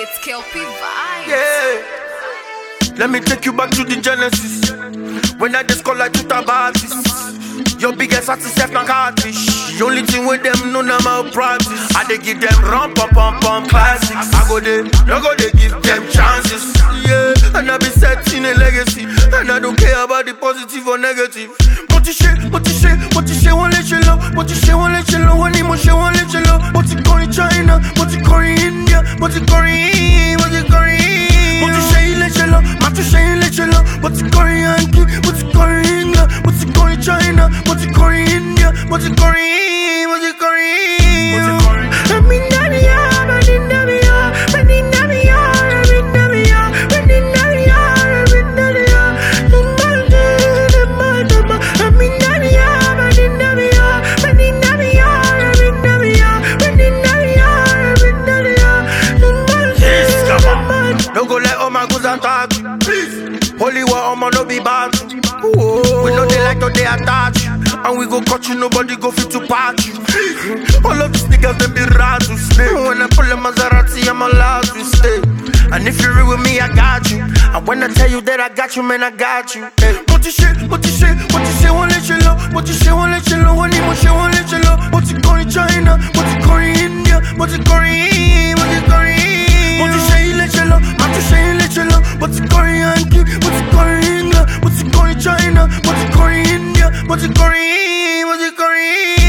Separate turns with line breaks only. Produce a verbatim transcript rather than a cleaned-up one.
It's Kelpie Vibes.
Yeah. Let me take you back to the genesis. When I just call like two tabatis. Your biggest artist left na catfish. The only thing with them no na malpractice. I dey give them rum pum pum pum classics. I go there, no go they give them chances. Yeah, and I be setting a legacy. And I don't care about the positive or negative. But you shit, but you shit, but you shit won't let you know. But you shit won't let you know. When you shit won't let you know. But you call in China, but you call in India, but you call in, but you call in. But you shit let you know, but you shit let you know. But you call in Yankee, but you call in England, but you call in China, but you call in India, but you call in, but you call in. But you call in. I'm in Navia, I'm in Navia, I'm in Navia, I'm in Navia, I'm in Navia, I'm in Navia. I'm in Navia, I'm in Navia, I'm in Navia, I'm in Navia, I'm in Navia, I'm in Navia. No go let all my goods attack you, please. Holy war, I'ma no be bad. We know they like to they attach you. And we go cut you, nobody go fit to patch you. All of these niggas, them be rad to stay. When I pull a Maserati, I'm allowed to stay. And if you're real with me, I got you. And when I tell you that I got you, man, I got you. Hey. What you shit, what you shit, what you shit won't let you know. What you shit won't let you know. When you shit won't let you know. What you call in China, what you call in India, what you call in, what you call in. What you shit let you know, what you shit let you know. What you call in Yankee, what you call in England, what you call in China, what you call in India, what you call in, what you call in.